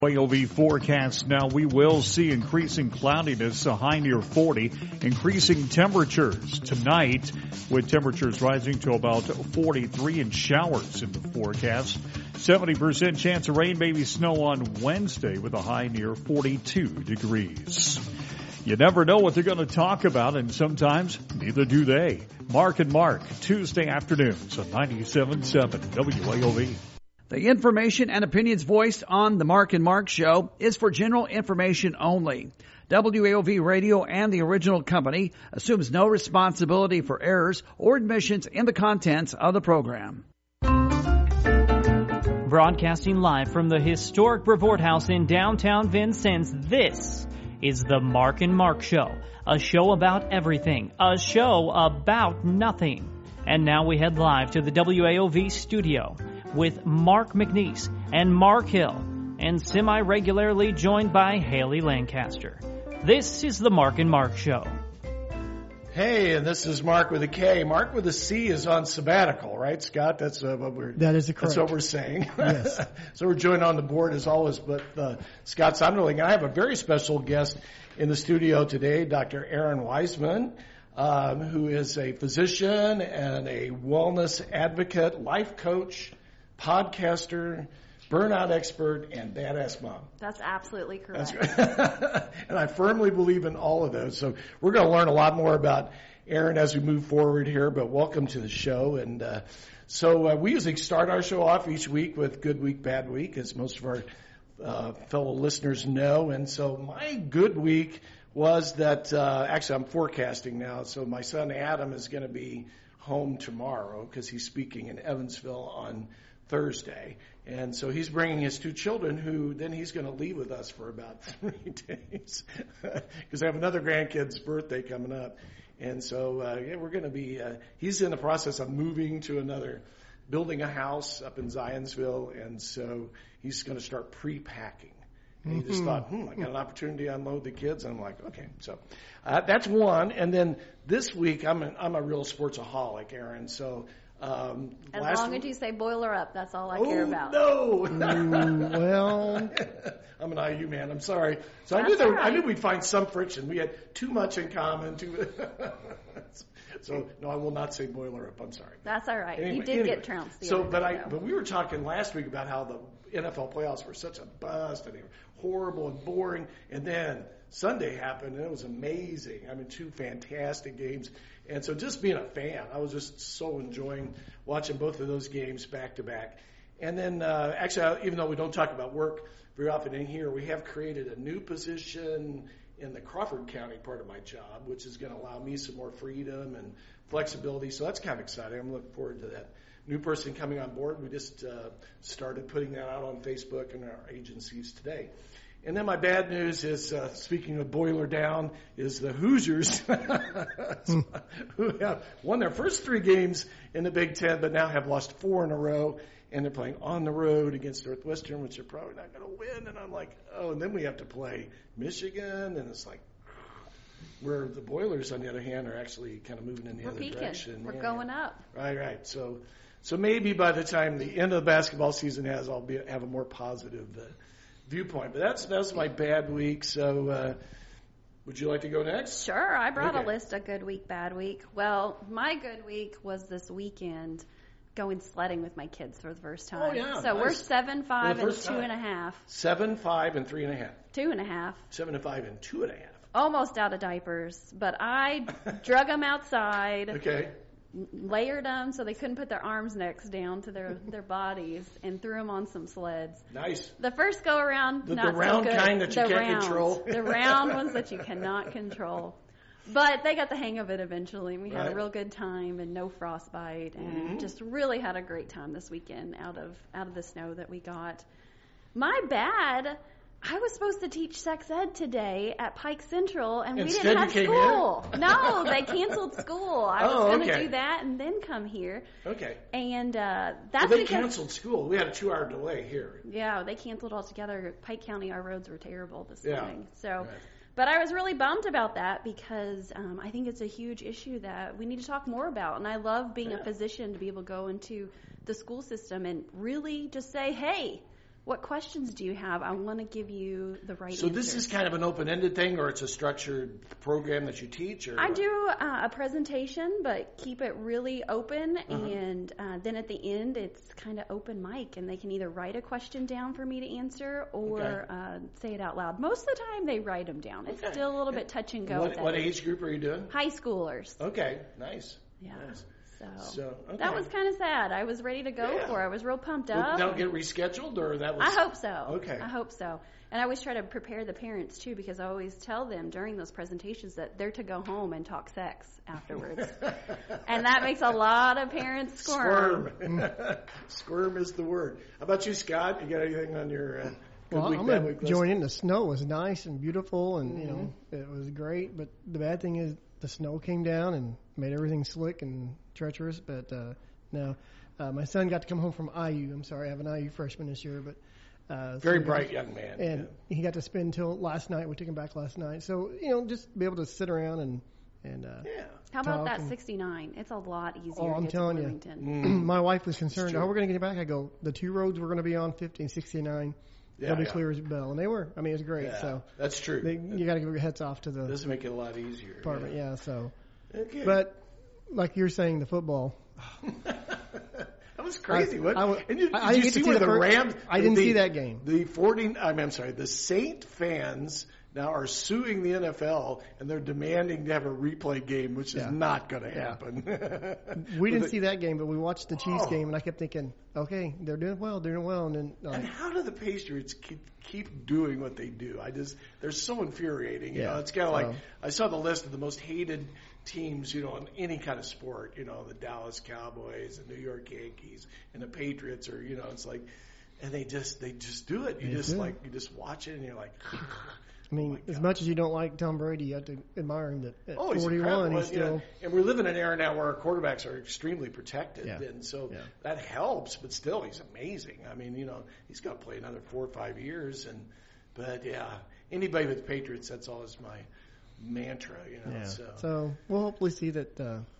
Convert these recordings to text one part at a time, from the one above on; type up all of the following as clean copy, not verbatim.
WAOV forecast now. We will see increasing cloudiness, a high near 40, increasing temperatures tonight with temperatures rising to about 43 and showers in the forecast. 70% chance of rain, maybe snow on Wednesday with a high near 42 degrees. You never know what they're going to talk about, and sometimes neither do they. Mark and Mark, Tuesday afternoons on 97.7 WAOV. The information and opinions voiced on the Mark and Mark Show is for general information only. WAOV Radio and the original company assumes no responsibility for errors or admissions in the contents of the program. Broadcasting live from the historic Brevoort House in downtown Vincennes, this is the Mark and Mark Show, a show about everything, a show about nothing. And now we head live to the WAOV studio with Mark McNeese and Mark Hill, and semi-regularly joined by Haley Lancaster. This is the Mark and Mark Show. Hey, and this is Mark with a K. Mark with a C is on sabbatical, right, Scott? That is correct. That's what we're saying. Yes. So we're joined on the board as always, but Scott Sonderling. I have a very special guest in the studio today, Dr. Aaron Wiseman, who is a physician and a wellness advocate, life coach, podcaster, burnout expert, and badass mom. That's absolutely correct. And I firmly believe in all of those. So we're going to learn a lot more about Aaron as we move forward here, but welcome to the show. And so we usually start our show off each week with Good Week, Bad Week, as most of our fellow listeners know. And so my good week was that, actually I'm forecasting now, so my son Adam is going to be home tomorrow because he's speaking in Evansville on Thursday. And so he's bringing his two children who then he's going to leave with us for about 3 days because I have another grandkid's birthday coming up. And so, we're going to be, he's in the process of moving to building a house up in Zionsville. And so he's going to start pre-packing. And he just thought, I got an opportunity to unload the kids. And I'm like, okay. So that's one. And then this week, I'm a real sportsaholic, Aaron. So as long as you say boiler up, that's all I care about. No. Well, I'm an IU man. I'm sorry. So I knew we'd find some friction. We had too much in common. So no, I will not say boiler up. I'm sorry. That's all right. Anyway, you did get trounced. But we were talking last week about how the NFL playoffs were such a bust and they were horrible and boring. And then Sunday happened and it was amazing. I mean, 2 fantastic games. And so just being a fan, I was just so enjoying watching both of those games back to back. And then actually, even though we don't talk about work very often in here, we have created a new position in the Crawford County part of my job, which is going to allow me some more freedom and flexibility. So that's kind of exciting. I'm looking forward to that new person coming on board. We just started putting that out on Facebook and our agencies today. And then my bad news is, speaking of boiler down, is the Hoosiers who have won their first 3 games in the Big Ten, but now have lost 4 in a row. And they're playing on the road against Northwestern, which they're probably not going to win. And I'm like, oh, and then we have to play Michigan. And it's like, where the Boilers, on the other hand, are actually kind of moving in the other direction. We're going up. Right. So maybe by the time the end of the basketball season I'll have a more positive viewpoint. But that's my bad week. So would you like to go next? Sure. I brought a list of good week, bad week. Well, my good week was this weekend going sledding with my kids for the first time. Oh, yeah. So nice. We're 7, 5, and 2.5. 7, 5, and 3.5. 2.5. 7 and 5 and 2.5. Almost out of diapers, but I drug them outside. Okay. Layered them so they couldn't put their arms next down to their bodies and threw them on some sleds. Nice. The first go around, the not round so good. kind that you can't rounds, control. The round ones that you cannot control. But they got the hang of it eventually. We had a real good time and no frostbite and just really had a great time this weekend out of the snow that we got. My bad. I was supposed to teach sex ed today at Pike Central, and we didn't have school. No, they canceled school. I was going to do that and then come here. Okay. And they canceled school. We had a 2-hour delay here. Yeah, they canceled altogether. Pike County, our roads were terrible this morning. So, right. But I was really bummed about that because I think it's a huge issue that we need to talk more about. And I love being a physician to be able to go into the school system and really just say, hey, what questions do you have? I want to give you the right So answers. this is kind of an open-ended thing, or it's a structured program that you teach? Or I do a presentation, but keep it really open, and then at the end, it's kind of open mic, and they can either write a question down for me to answer or say it out loud. Most of the time, they write them down. It's still a little bit touch and go. What age group are you doing? High schoolers. Okay, nice. Yeah. Nice. So okay. that was kind of sad. I was ready to go for it. I was real pumped up. That'll get rescheduled, or that was? I hope so. Okay. I hope so. And I always try to prepare the parents, too, because I always tell them during those presentations that they're to go home and talk sex afterwards. And that makes a lot of parents squirm. Squirm is the word. How about you, Scott? You got anything on your good week, I'm bad going week to list? join in. The snow was nice and beautiful, and, it was great. But the bad thing is the snow came down and made everything slick and treacherous. But no, my son got to come home from IU. I'm sorry, I have an IU freshman this year, but Very bright young man. And he got to spend until last night. We took him back last night. So, just be able to sit around and How about that and- 69? It's a lot easier Oh, to I'm get telling to you. Bloomington. My wife was concerned, true. how we're going to get it back? I go, the two roads we're going to be on, 50 and 69, they'll be clear as a bell. And they were. I mean, it was great. Yeah, So that's true. you got to give your hats off to the Does make it a lot easier. department. Yeah, so. Okay. But like you're saying, the football. That was crazy. I What? didn't And did get you to see see where the the first- Rams? I didn't see that game. The Saint fans now are suing the NFL, and they're demanding to have a replay game, which is not going to happen. We didn't see that game, but we watched the Chiefs game, and I kept thinking, okay, they're doing well, and then And how do the Patriots keep doing what they do? They're so infuriating. You know, it's kind of like I saw the list of the most hated teams, in any kind of sport. The Dallas Cowboys, the New York Yankees, and the Patriots are, it's like, and they just do it. You just watch it, and you're like. I mean, as much as you don't like Tom Brady, you have to admire him that at he's 41, incredible. he's still. And we live in an era now where our quarterbacks are extremely protected, Yeah. and so that helps. But still, he's amazing. I mean, he's got to play another 4 or 5 years, but anybody with the Patriots, that's always my mantra. So we'll hopefully see that.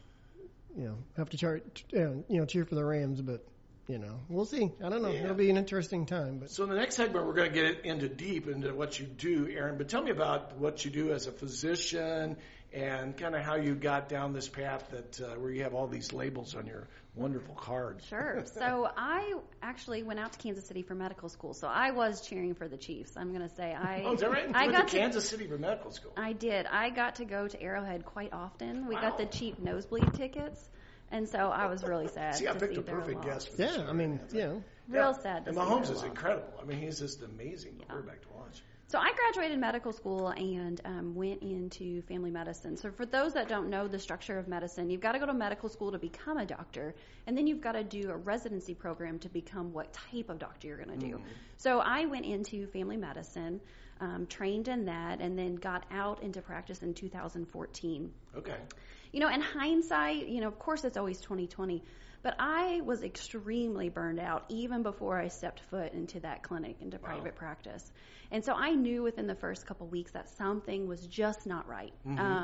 Have to cheer for the Rams, but. We'll see. I don't know. It'll be an interesting time. But So in the next segment, we're going to get deep into what you do, Aaron. But tell me about what you do as a physician and kind of how you got down this path where you have all these labels on your wonderful card. Sure. So I actually went out to Kansas City for medical school. So I was cheering for the Chiefs. I'm going to say Oh, is that right? I You got went to Kansas City for medical school. I did. I got to go to Arrowhead quite often. We got the cheap nosebleed tickets. And so I was really sad. See, I to picked see a their perfect loss. guess for this. I mean, Real sad to And see Mahomes their is loss. incredible. I mean, he's just amazing quarterback to watch. So I graduated medical school and went into family medicine. So for those that don't know the structure of medicine, you've got to go to medical school to become a doctor, and then you've got to do a residency program to become what type of doctor you're going to do. So I went into family medicine, trained in that, and then got out into practice in 2014. Okay. In hindsight, of course it's always 2020, but I was extremely burned out even before I stepped foot into that clinic, into private practice. And so I knew within the first couple weeks that something was just not right.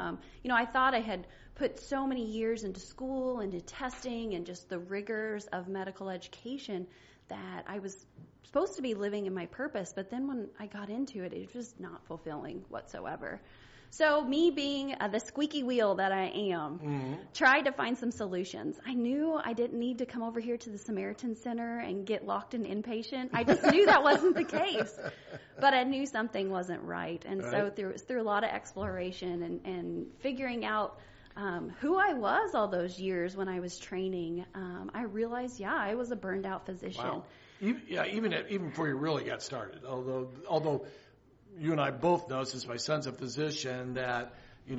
I thought I had put so many years into school, into testing, and just the rigors of medical education that I was supposed to be living in my purpose. But then when I got into it, it was just not fulfilling whatsoever. So me being the squeaky wheel that I am, tried to find some solutions. I knew I didn't need to come over here to the Samaritan Center and get locked in inpatient. I just knew that wasn't the case. But I knew something wasn't right. And so through a lot of exploration and figuring out who I was all those years when I was training, I realized, I was a burned out physician. Wow. Even before you really got started, although you and I both know, since my son's a physician, that, you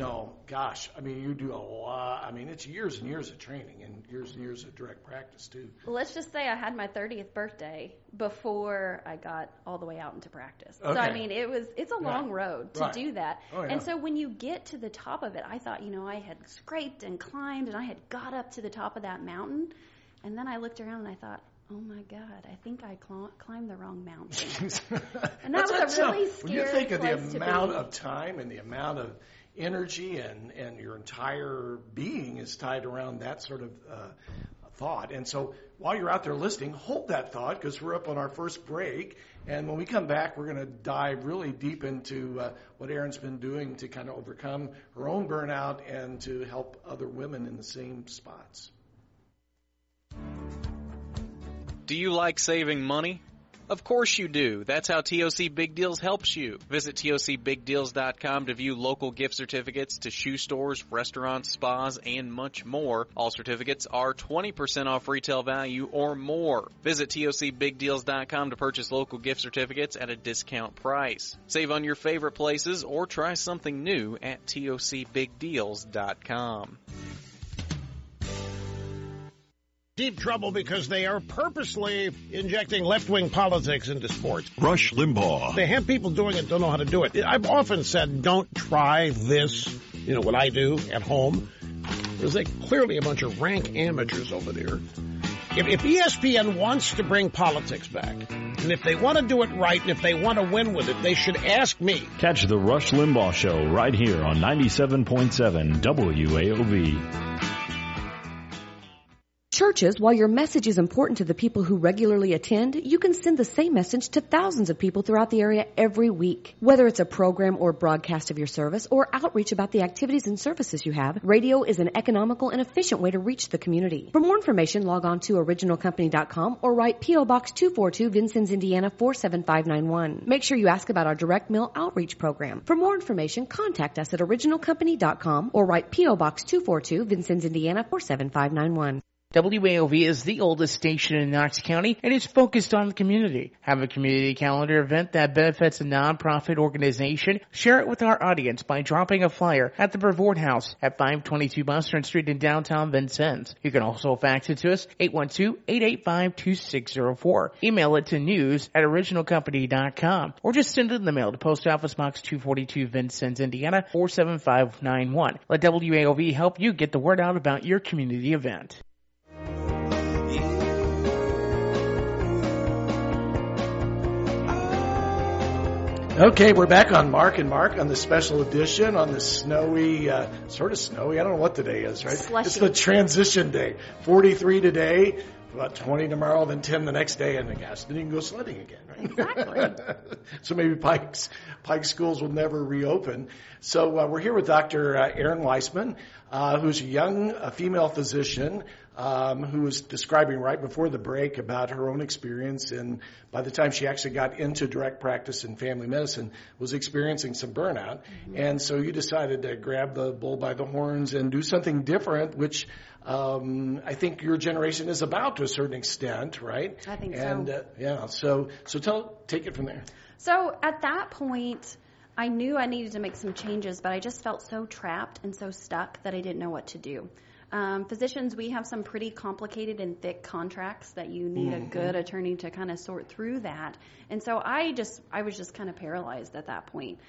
do a lot. I mean, it's years and years of training and years of direct practice, too. Well, let's just say I had my 30th birthday before I got all the way out into practice. Okay. So, I mean, it's a long road to do that. Oh, yeah. And so when you get to the top of it, I thought, I had scraped and climbed and I had got up to the top of that mountain. And then I looked around and I thought, oh my God, I think I climbed the wrong mountain. And that was a really scary When you think of the place to amount be. of time and the amount of energy and your entire being is tied around that sort of thought. And so while you're out there listening, hold that thought because we're up on our first break. And when we come back, we're going to dive really deep into what Erin's been doing to kind of overcome her own burnout and to help other women in the same spots. Do you like saving money? Of course you do. That's how TOC Big Deals helps you. Visit TOCBigDeals.com to view local gift certificates to shoe stores, restaurants, spas, and much more. All certificates are 20% off retail value or more. Visit TOCBigDeals.com to purchase local gift certificates at a discount price. Save on your favorite places or try something new at TOCBigDeals.com. Deep trouble because they are purposely injecting left-wing politics into sports. Rush Limbaugh. They have people doing it, don't know how to do it. I've often said, don't try this, what I do at home. There's clearly a bunch of rank amateurs over there. If ESPN wants to bring politics back, and if they want to do it right, and if they want to win with it, they should ask me. Catch the Rush Limbaugh Show right here on 97.7 WAOV. Churches, while your message is important to the people who regularly attend, you can send the same message to thousands of people throughout the area every week. Whether it's a program or broadcast of your service or outreach about the activities and services you have, radio is an economical and efficient way to reach the community. For more information, log on to originalcompany.com or write P.O. Box 242, Vincennes, Indiana 47591. Make sure you ask about our direct mail outreach program. For more information, contact us at originalcompany.com or write P.O. Box 242, Vincennes, Indiana 47591. WAOV is the oldest station in Knox County and is focused on the community. Have a community calendar event that benefits a nonprofit organization? Share it with our audience by dropping a flyer at the Brevoort House at 522 Mustard Street in downtown Vincennes. You can also fax it to us, 812-885-2604. Email it to news@originalcompany.com or just send it in the mail to Post Office Box 242 Vincennes, Indiana 47591. Let WAOV help you get the word out about your community event. Okay, we're back on Mark and Mark on the special edition on the snowy, sort of snowy. I don't know what today is, right? Slushy. It's the transition day. 43 today, about 20 tomorrow, then 10 the next day, and I guess then you can go sledding again, right? Exactly. So maybe Pike schools will never reopen. So we're here with Dr. Erin Weissman, who's a young female physician who was describing right before the break about her own experience, and by the time she actually got into direct practice in family medicine, was experiencing some burnout. Mm-hmm. And so you decided to grab the bull by the horns and do something different, which I think your generation is about to a certain extent, right? I think so. So take it from there. So at that point, I knew I needed to make some changes, but I just felt so trapped and so stuck that I didn't know what to do. Physicians, we have some pretty complicated and thick contracts that you need a good attorney to kind of sort through that. And so I was just kind of paralyzed at that point.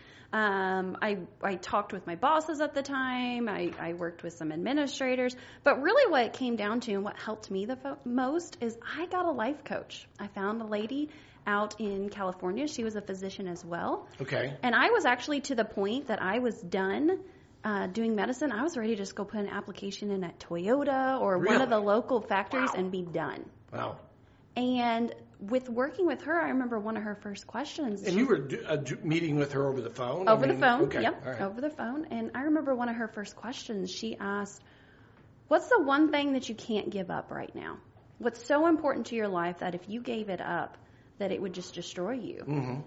I talked with my bosses at the time. I worked with some administrators. But really what it came down to and what helped me the most is I got a life coach. I found a lady out in California. She was a physician as well. Okay. And I was actually to the point that I was done doing medicine. I was ready to just go put an application in at Toyota or one of the local factories and be done. Wow. And with working with her, I remember one of her first questions. And you were meeting with her over the phone? Over the phone, okay. Yep, right. Over the phone. And I remember one of her first questions, she asked, what's the one thing that you can't give up right now? What's so important to your life that if you gave it up, that it would just destroy you? Mm-hmm.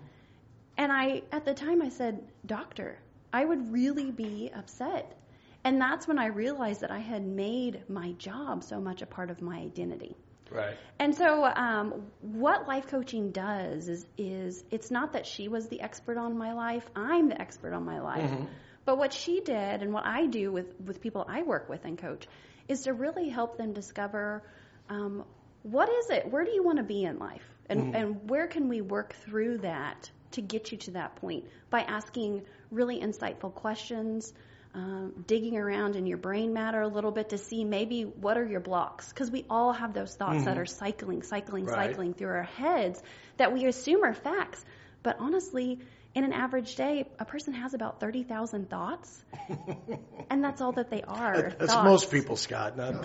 And at the time I said, doctor, I would really be upset. And that's when I realized that I had made my job so much a part of my identity. Right. And so what life coaching does is it's not that she was the expert on my life. I'm the expert on my life. Mm-hmm. But what she did and what I do with people I work with and coach is to really help them discover what is it? Where do you want to be in life? And where can we work through that to get you to that point by asking really insightful questions, digging around in your brain matter a little bit to see maybe what are your blocks. Because we all have those thoughts that are cycling through our heads that we assume are facts. But honestly, in an average day, a person has about 30,000 thoughts, and that's all that they are. That's thoughts. most people, Scott. Not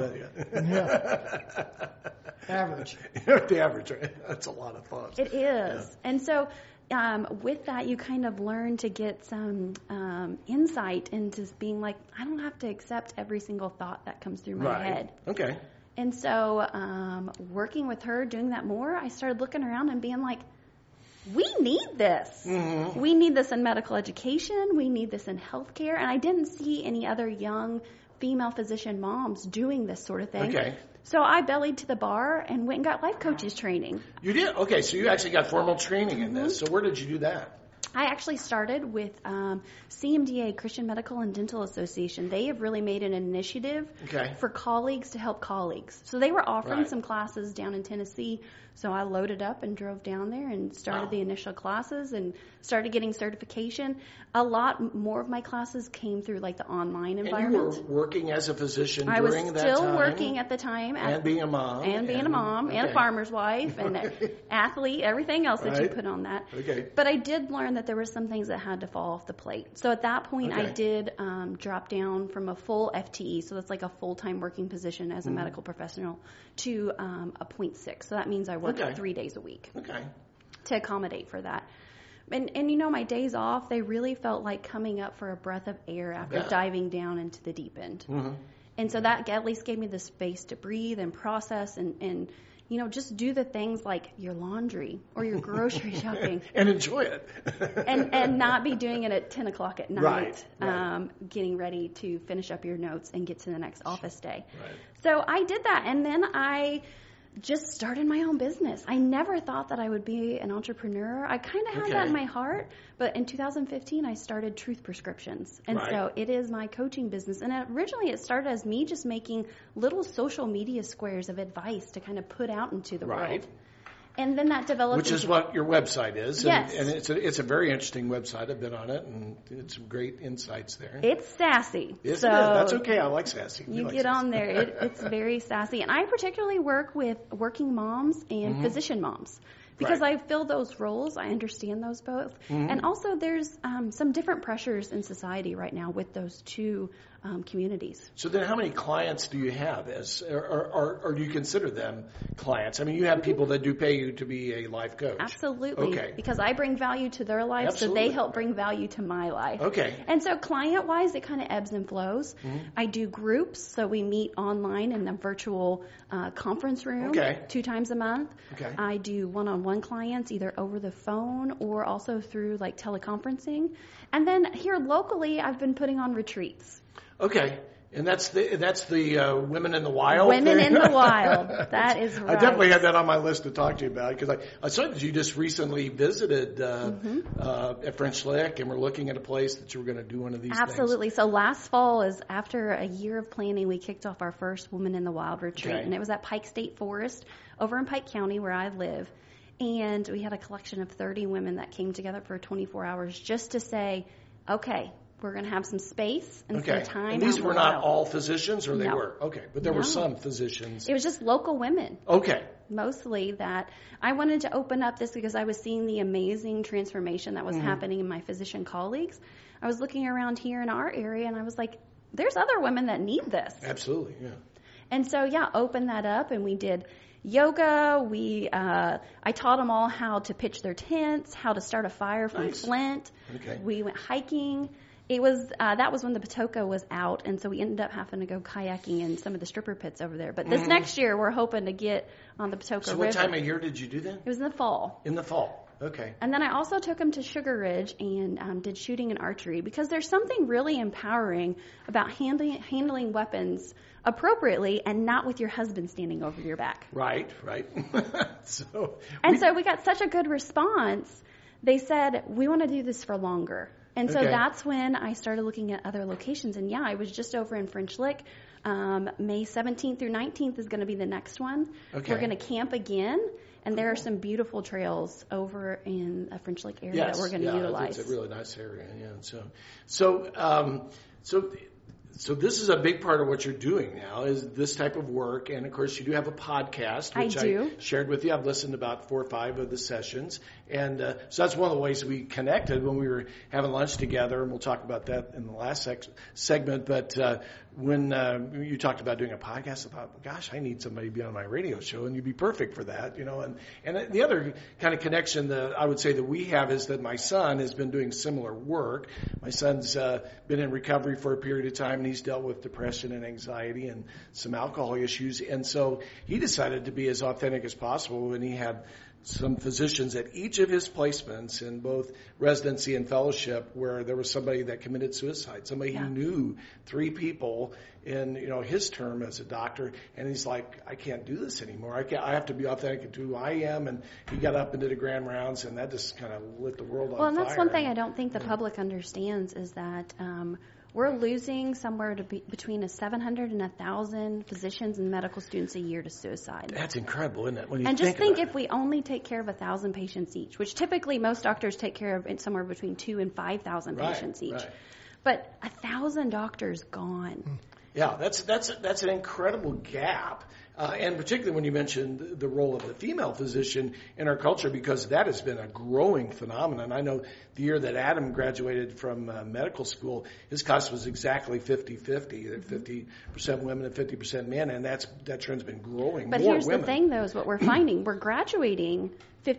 Average. The average, right? That's a lot of thoughts. It is. And so with that, you kind of learn to get some insight into being like, I don't have to accept every single thought that comes through my head. Okay. And so working with her, doing that more, I started looking around and being like, we need this. Mm-hmm. We need this in medical education. We need this in healthcare. And I didn't see any other young female physician moms doing this sort of thing. Okay. So I bellied to the bar and went and got life coaches training. You did? Okay, so you actually got formal training in this. So where did you do that? I actually started with CMDA, Christian Medical and Dental Association. They have really made an initiative for colleagues to help colleagues. So they were offering some classes down in Tennessee. So I loaded up and drove down there and started the initial classes and started getting certification. A lot more of my classes came through like the online environment. And you were working as a physician during that time? I was still working at the time. And being a mom. And being a mom and a farmer's wife and an athlete, everything else that you put on that. Okay. But I did learn that there were some things that had to fall off the plate. So at that point, I did drop down from a full FTE, so that's like a full-time working position as a medical professional, to a 0.6. So that means I work 3 days a week to accommodate for that. And you know, my days off, they really felt like coming up for a breath of air after diving down into the deep end. Mm-hmm. And so that at least gave me the space to breathe and process and you know, just do the things like your laundry or your grocery shopping. And enjoy it. and not be doing it at 10 o'clock at night, Right. Getting ready to finish up your notes and get to the next office day. Right. So I did that, and then I just started my own business. I never thought that I would be an entrepreneur. I kind of had that in my heart, but in 2015 I started Truth Prescriptions, and so it is my coaching business. And originally it started as me just making little social media squares of advice to kind of put out into the world. And then that developed. Which is what your website is. Yes. And it's a very interesting website. I've been on it, and it's some great insights there. It's sassy. Yes, it is. That's okay. I like sassy. You get on there. It's very sassy. And I particularly work with working moms and physician moms. Because I fill those roles, I understand those both. And also there's some different pressures in society right now with those two communities. So then how many clients do you have, or do you consider them clients? I mean, you have people that do pay you to be a life coach. Absolutely. Okay. Because I bring value to their life, so they help bring value to my life. Okay. And so client-wise, it kind of ebbs and flows. I do groups, so we meet online in a virtual conference room 2 times a month. Okay. I do one-on-one clients, either over the phone or also through like teleconferencing. And then here locally, I've been putting on retreats. Okay. And that's the Women in the Wild Women thing? in the Wild. That is right. I definitely had that on my list to talk to you about, because I saw that you just recently visited at French Lick, and we're looking at a place that you were going to do one of these Absolutely. So last fall, is after a year of planning, we kicked off our first Women in the Wild retreat, and it was at Pike State Forest over in Pike County where I live. And we had a collection of 30 women that came together for 24 hours just to say, okay, we're going to have some space and some time. And these were not all physicians, or they No. were? Okay, but there were some physicians. It was just local women. Okay. Mostly that I wanted to open up this because I was seeing the amazing transformation that was happening in my physician colleagues. I was looking around here in our area, and I was like, there's other women that need this. Absolutely, yeah. And so, opened that up, and we did yoga. I taught them all how to pitch their tents, how to start a fire from flint. Okay. We went hiking. It was that was when the Patoka was out, and so we ended up having to go kayaking in some of the stripper pits over there. But this next year, we're hoping to get on the Patoka River. So what time of year did you do that? It was in the fall. In the fall. Okay. And then I also took them to Sugar Ridge and did shooting and archery, because there's something really empowering about handling weapons appropriately and not with your husband standing over your back. Right. So we got such a good response. They said, we want to do this for longer. And so that's when I started looking at other locations. And I was just over in French Lick. May 17th through 19th is going to be the next one. Okay. We're going to camp again. And there are some beautiful trails over in the French Lick area that we're going to utilize. It's a really nice area, yeah. So So this is a big part of what you're doing now, is this type of work. And, of course, you do have a podcast, which I shared with you. I've listened to about 4 or 5 of the sessions. And so that's one of the ways we connected when we were having lunch together, and we'll talk about that in the last segment. But when you talked about doing a podcast, I thought, gosh, I need somebody to be on my radio show, and you'd be perfect for that, you know. And the other kind of connection that I would say that we have is that my son has been doing similar work. My son's been in recovery for a period of time, and he's dealt with depression and anxiety and some alcohol issues. And so he decided to be as authentic as possible when he had some physicians at each of his placements in both residency and fellowship where there was somebody that committed suicide, somebody he knew, 3 people in, you know, his term as a doctor, and he's like, I can't do this anymore. I have to be authentic to who I am. And he got up and did a grand rounds, and that just kind of lit the world on fire. Well, and that's one thing I don't think the public understands is that we're losing somewhere between 700 and 1,000 physicians and medical students a year to suicide. That's incredible, isn't it? When you and just think if it. we only take care of 1,000 patients each, which typically most doctors take care of somewhere between 2,000 and 5,000 patients each. Right. But 1,000 doctors gone. Yeah, that's an incredible gap. And particularly when you mentioned the role of the female physician in our culture, because that has been a growing phenomenon. I know the year that Adam graduated from medical school, his class was exactly 50-50, 50% women and 50% men, and that trend's been growing. But more here's women. The thing, though, is what we're finding. We're graduating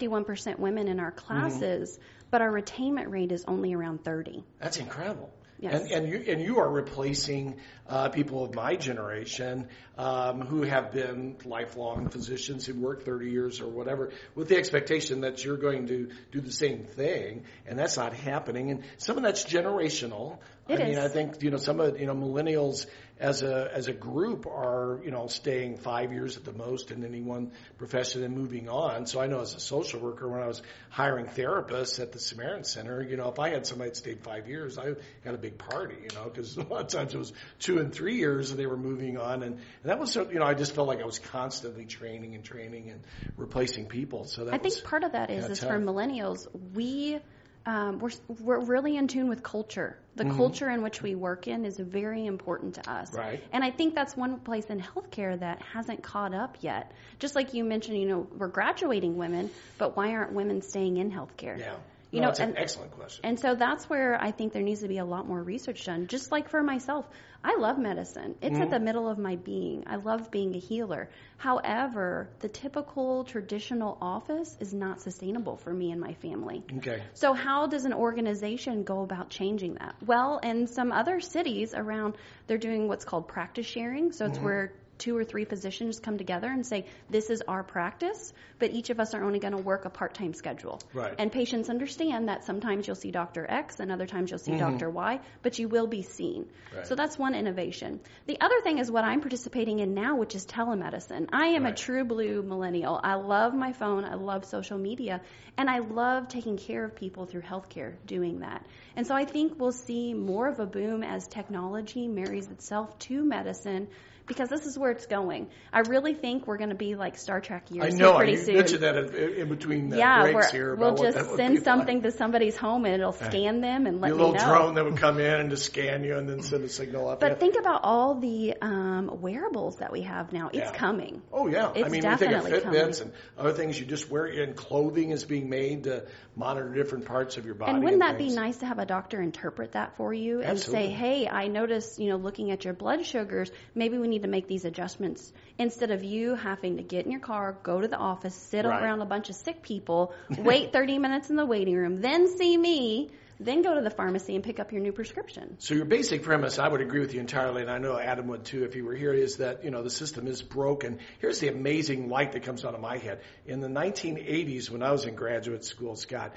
51% women in our classes, but our retainment rate is only around 30. That's incredible. Yes. And you are replacing people of my generation who have been lifelong physicians who worked 30 years or whatever, with the expectation that you're going to do the same thing, and that's not happening. And some of that's generational. I think some of millennials as a group are staying 5 years at the most in any one profession and moving on. So I know as a social worker, when I was hiring therapists at the Samaritan Center, if I had somebody that stayed 5 years, I had a big party, because a lot of times it was 2 and 3 years and they were moving on, and that was I just felt like I was constantly training and replacing people. So that I think part of that is for millennials, we're really in tune with culture. The culture in which we work in is very important to us. Right. And I think that's one place in healthcare that hasn't caught up yet. Just like you mentioned, we're graduating women, but why aren't women staying in healthcare? Yeah. That's an excellent question. And so that's where I think there needs to be a lot more research done. Just like for myself, I love medicine. It's at the middle of my being. I love being a healer. However, the typical traditional office is not sustainable for me and my family. Okay. So how does an organization go about changing that? Well, in some other cities around, they're doing what's called practice sharing. So it's where 2 or 3 physicians come together and say, this is our practice, but each of us are only going to work a part-time schedule. Right. And patients understand that sometimes you'll see Dr. X and other times you'll see Dr. Y, but you will be seen. Right. So that's one innovation. The other thing is what I'm participating in now, which is telemedicine. I am a true blue millennial. I love my phone. I love social media. And I love taking care of people through healthcare doing that. And so I think we'll see more of a boom as technology marries itself to medicine, because this is where it's going. I really think we're going to be like Star Trek years pretty soon. I mentioned that in between breaks here. We'll just send something to somebody's home and it'll scan them and let me know. A little drone that would come in and just scan you and then send a signal up. But think about all the wearables that we have now. It's coming. Oh, yeah. It's we definitely think of Fitbits coming. and other things you just wear, and clothing is being made to monitor different parts of your body. And wouldn't that be nice to have a doctor interpret that for you and say, hey, I noticed, looking at your blood sugars, maybe we need to make these adjustments instead of you having to get in your car, go to the office, sit around a bunch of sick people, wait 30 minutes in the waiting room, then see me, then go to the pharmacy and pick up your new prescription. So your basic premise, I would agree with you entirely, and I know Adam would too if he were here, is that the system is broken. Here's the amazing light that comes out of my head. In the 1980s, when I was in graduate school, Scott,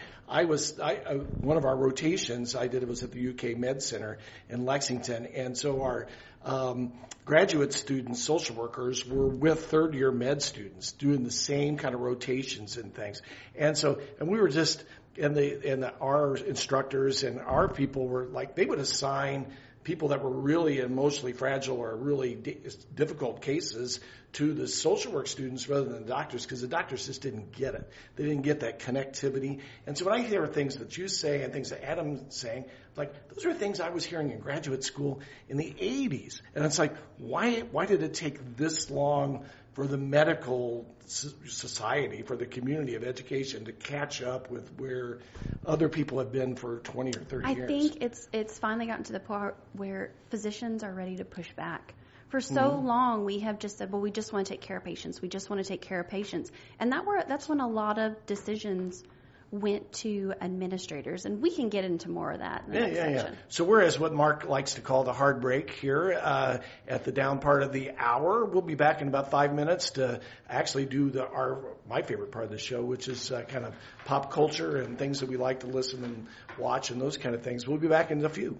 one of our rotations I did was at the UK Med Center in Lexington, and so our graduate students, social workers, were with third-year med students doing the same kind of rotations and things. And we were just, our instructors and our people were like, they would assign people that were really emotionally fragile or really difficult cases to the social work students rather than the doctors, because the doctors just didn't get it. They didn't get that connectivity. And so when I hear things that you say and things that Adam's saying, like, those are things I was hearing in graduate school in the 80s. And it's like, why did it take this long for the medical society, for the community of education to catch up with where other people have been for 20 or 30 years? I think it's finally gotten to the part where physicians are ready to push back. For so long, we have just said, well, we just want to take care of patients. We just want to take care of patients. And that's when a lot of decisions went to administrators. And we can get into more of that in the next section. So we're at what Mark likes to call the hard break here at the down part of the hour. We'll be back in about 5 minutes to actually do my favorite part of the show, which is kind of pop culture and things that we like to listen and watch and those kind of things. We'll be back in a few.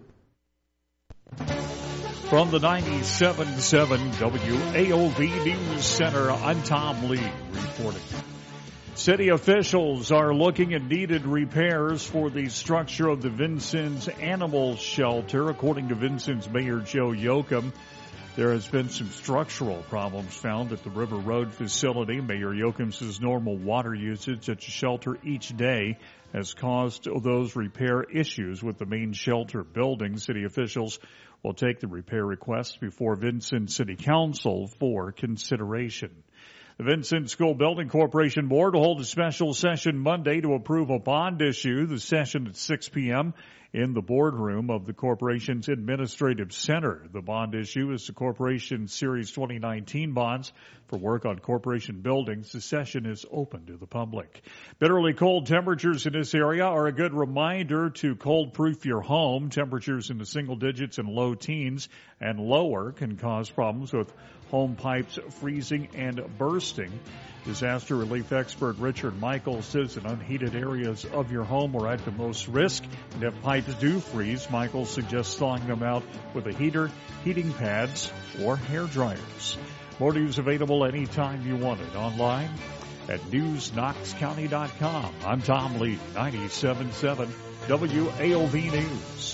From the 97.7 WAOV News Center, I'm Tom Lee reporting. City officials are looking at needed repairs for the structure of the Vincennes Animal Shelter. According to Vincennes Mayor Joe Yoakum, there has been some structural problems found at the River Road facility. Mayor Yoakum says normal water usage at the shelter each day has caused those repair issues with the main shelter building. City officials will take the repair requests before Vincennes City Council for consideration. The Vincennes School Building Corporation Board will hold a special session Monday to approve a bond issue. The session at 6 p.m. in the boardroom of the corporation's administrative center. The bond issue is the corporation's Series 2019 bonds for work on corporation buildings. The session is open to the public. Bitterly cold temperatures in this area are a good reminder to cold-proof your home. Temperatures in the single digits and low teens and lower can cause problems with home pipes freezing and bursting. Disaster relief expert Richard Michael says that unheated areas of your home are at the most risk, and if pipes do freeze, Michael suggests thawing them out with a heater, heating pads, or hair dryers. More news available anytime you want it online at newsknoxcounty.com. I'm Tom Lee, 97.7 WAOV News.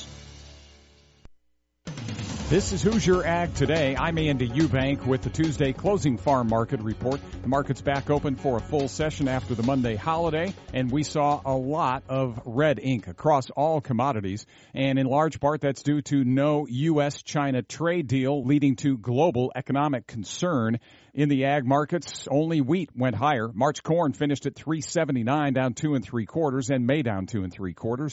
This is Hoosier Ag Today. I'm Andy Eubank with the Tuesday closing farm market report. The market's back open for a full session after the Monday holiday, and we saw a lot of red ink across all commodities. And in large part, that's due to no U.S.-China trade deal, leading to global economic concern. In the ag markets, only wheat went higher. March corn finished at $3.79, down 2 3/4, and May down 2 3/4,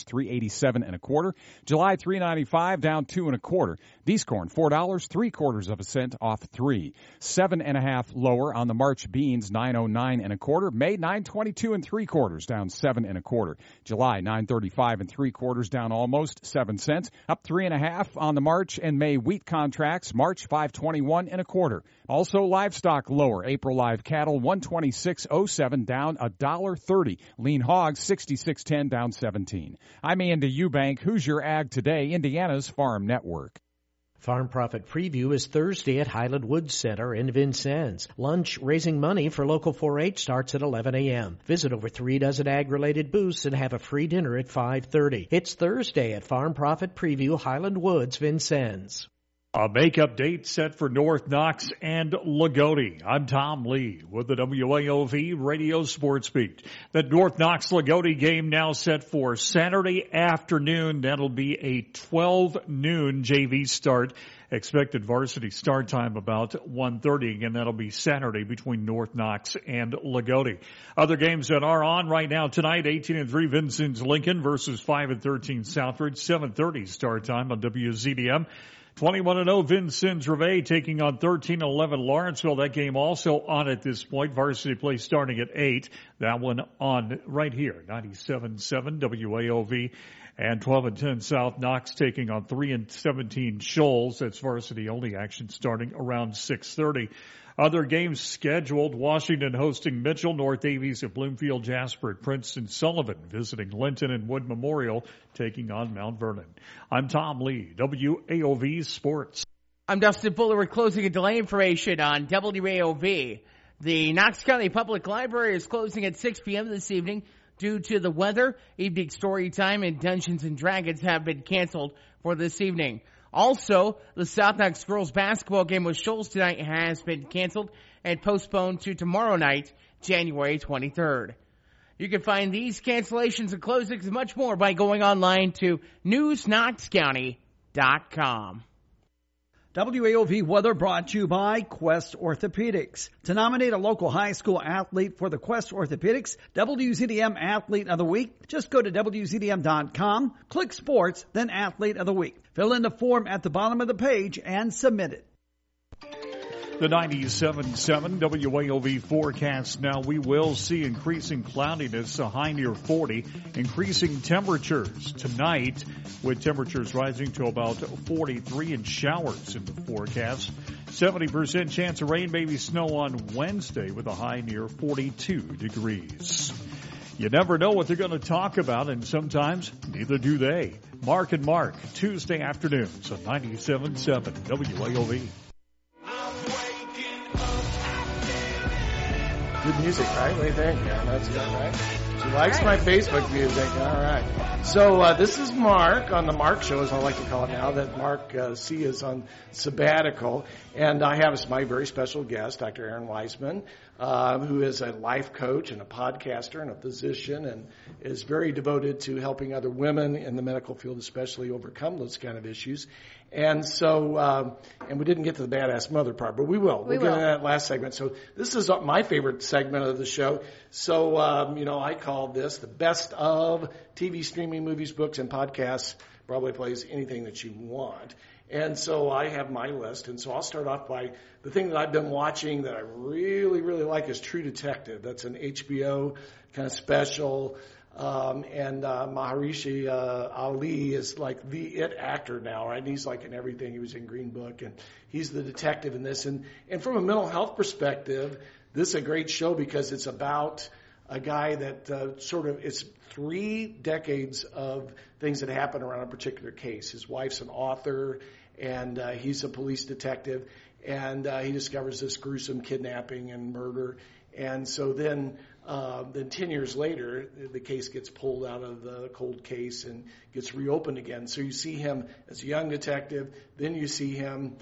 $3.87 1/4. July $3.95, down 2 1/4. Beans corn $4 3/4 cent off 3. 7 1/2 lower on the March beans, $9.09 1/4. May $9.22 3/4, down 7 1/4. July $9.35 3/4, down almost 7 cents. Up 3 1/2 on the March and May wheat contracts. March $5.21 1/4. Also livestock lower. April live cattle $126.07, down $1.30. Lean hogs $66.10, down 17. I'm Andy Eubank. Hoosier Ag Today, Indiana's Farm Network. Farm Profit Preview is Thursday at Highland Woods Center in Vincennes. Lunch raising money for local 4-H starts at 11 a.m. Visit over 3 dozen ag-related booths and have a free dinner at 5:30. It's Thursday at Farm Profit Preview, Highland Woods, Vincennes. A makeup date set for North Knox and Lagodi. I'm Tom Lee with the WAOV Radio Sports Beat. The North Knox Lagodi game now set for Saturday afternoon. That'll be a 12 noon JV start. Expected varsity start time about 1:30. Again, that'll be Saturday between North Knox and Lagodi. Other games that are on right now tonight, 18-3 Vincennes Lincoln versus 5-13 Southridge. 7:30 start time on WZDM. 21-0 Vincennes Reveille taking on 13-11 Lawrenceville. That game also on at this point. Varsity play starting at 8. That one on right here, 97.7 WAOV. And 12-10 South Knox taking on 3-17 Shoals. That's varsity only action starting around 6:30. Other games scheduled, Washington hosting Mitchell, North Davies at Bloomfield, Jasper at Princeton, Sullivan visiting Linton and Wood Memorial taking on Mount Vernon. I'm Tom Lee, WAOV Sports. I'm Dustin Fuller with closing and delay information on WAOV. The Knox County Public Library is closing at 6 p.m. this evening due to the weather. Evening story time and Dungeons and Dragons have been canceled for this evening. Also, the South Knox girls basketball game with Shoals tonight has been canceled and postponed to tomorrow night, January 23rd. You can find these cancellations and closings and much more by going online to newsknoxcounty.com. WAOV weather brought to you by Quest Orthopedics. To nominate a local high school athlete for the Quest Orthopedics WZDM Athlete of the Week, just go to WZDM.com, click Sports, then Athlete of the Week. Fill in the form at the bottom of the page and submit it. The 97.7 WAOV forecast now. We will see increasing cloudiness, a high near 40, increasing temperatures tonight with temperatures rising to about 43 and showers in the forecast. 70% chance of rain, maybe snow on Wednesday with a high near 42 degrees. You never know what they're going to talk about, and sometimes neither do they. Mark and Mark, Tuesday afternoons on 97.7 WAOV. Good music, right? What do you think? Yeah, that's good, right? She likes my Facebook music. All right. So this is Mark on the Mark Show, as I like to call it now, that Mark C. is on sabbatical. And I have as my very special guest, Dr. Aaron Weisman, who is a life coach and a podcaster and a physician and is very devoted to helping other women in the medical field especially overcome those kind of issues. And so, and we didn't get to the badass mother part, but we will. We'll get into that last segment. So this is my favorite segment of the show. So, I call this the best of TV, streaming, movies, books, and podcasts. Probably plays anything that you want. And so I have my list. And so I'll start off by the thing that I've been watching that I really, really like is True Detective. That's an HBO kind of special. And Maharishi Ali is like the it actor now, right? And he's like in everything. He was in Green Book, and he's the detective in this. And from a mental health perspective, this is a great show because it's about a guy that it's 3 decades of things that happen around a particular case. His wife's an author, and he's a police detective, and he discovers this gruesome kidnapping and murder. And so then 10 years later, the case gets pulled out of the cold case and gets reopened again. So you see him as a young detective, then you see him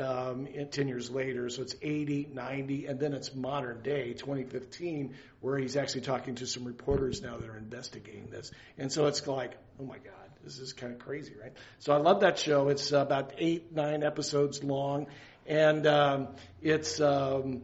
10 years later, so it's 80, 90, and then it's modern day, 2015, where he's actually talking to some reporters now that are investigating this. And so it's like, oh my God, this is kind of crazy, right? So I love that show. It's about 8, 9 episodes long. And it's on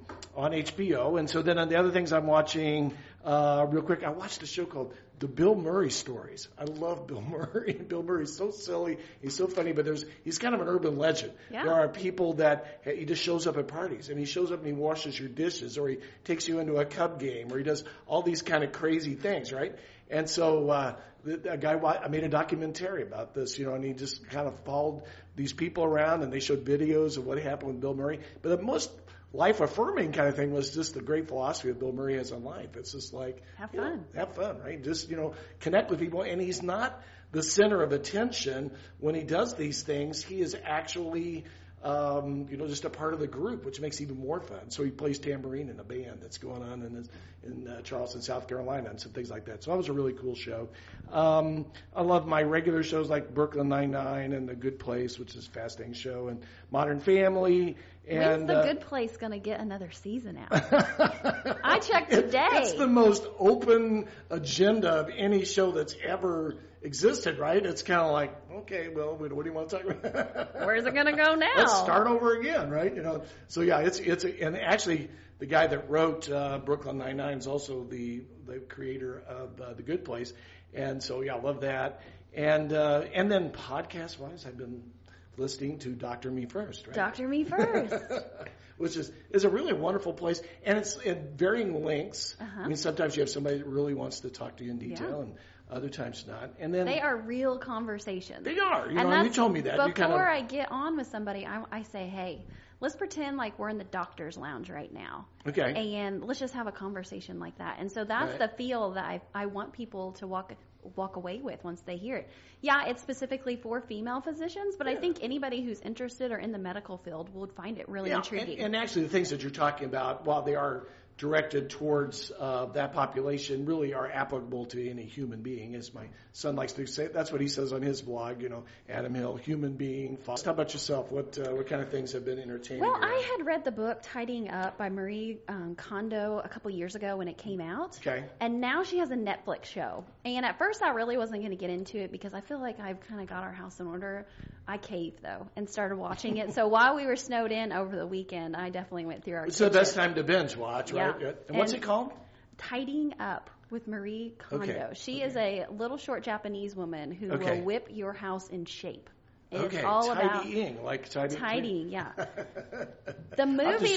HBO. And so then on the other things I'm watching, real quick, I watched a show called The Bill Murray Stories. I love Bill Murray. Bill Murray's so silly. He's so funny, but he's kind of an urban legend. Yeah. There are people that he just shows up at parties, and he shows up and he washes your dishes, or he takes you into a Cub game, or he does all these kind of crazy things, right? And so I made a documentary about this, and he just kind of followed these people around, and they showed videos of what happened with Bill Murray. But the most life-affirming kind of thing was just the great philosophy that Bill Murray has on life. It's just like, have fun. Have fun, right? Just, connect with people. And he's not the center of attention when he does these things. He is actually, just a part of the group, which makes it even more fun. So he plays tambourine in a band that's going on in Charleston, South Carolina, and some things like that. So that was a really cool show. I love my regular shows like Brooklyn Nine-Nine and The Good Place, which is a fascinating show, and Modern Family. And when's The Good Place going to get another season out? I checked today. It's the most open agenda of any show that's ever existed, right? It's kind of like, okay, well, what do you want to talk about? Where's it going to go now? Let's start over again, right? So yeah, and actually the guy that wrote Brooklyn Nine-Nine is also the creator of The Good Place, and so yeah, I love that. And then podcast-wise, I've been listening to Dr. Me First, right? Dr. Me First. Which is a really wonderful place, and it's at varying lengths. Uh-huh. I mean, sometimes you have somebody that really wants to talk to you in detail, and other times not. And then they are real conversations. They are. You told me that. Before I get on with somebody, I say, hey, let's pretend like we're in the doctor's lounge right now. Okay. And let's just have a conversation like that. And so that's the feel that I want people to walk away with once they hear it. Yeah, it's specifically for female physicians, but I think anybody who's interested or in the medical field would find it really intriguing. And actually the things that you're talking about, while they are directed towards that population really are applicable to any human being, as my son likes to say. That's what he says on his blog, Adam Hill, human being. How about yourself? What kind of things have been entertaining? Well, I had read the book Tidying Up by Marie Kondo a couple years ago when it came out. Okay. And now she has a Netflix show. And at first I really wasn't going to get into it because I feel like I've kind of got our house in order. I caved, though, and started watching it. So while we were snowed in over the weekend, I definitely went through our It's the best time to binge watch, right? Yeah. And what's it called? Tidying Up with Marie Kondo. Okay. She is a little short Japanese woman who will whip your house in shape. It's all tidying, about like tidying, yeah. The movie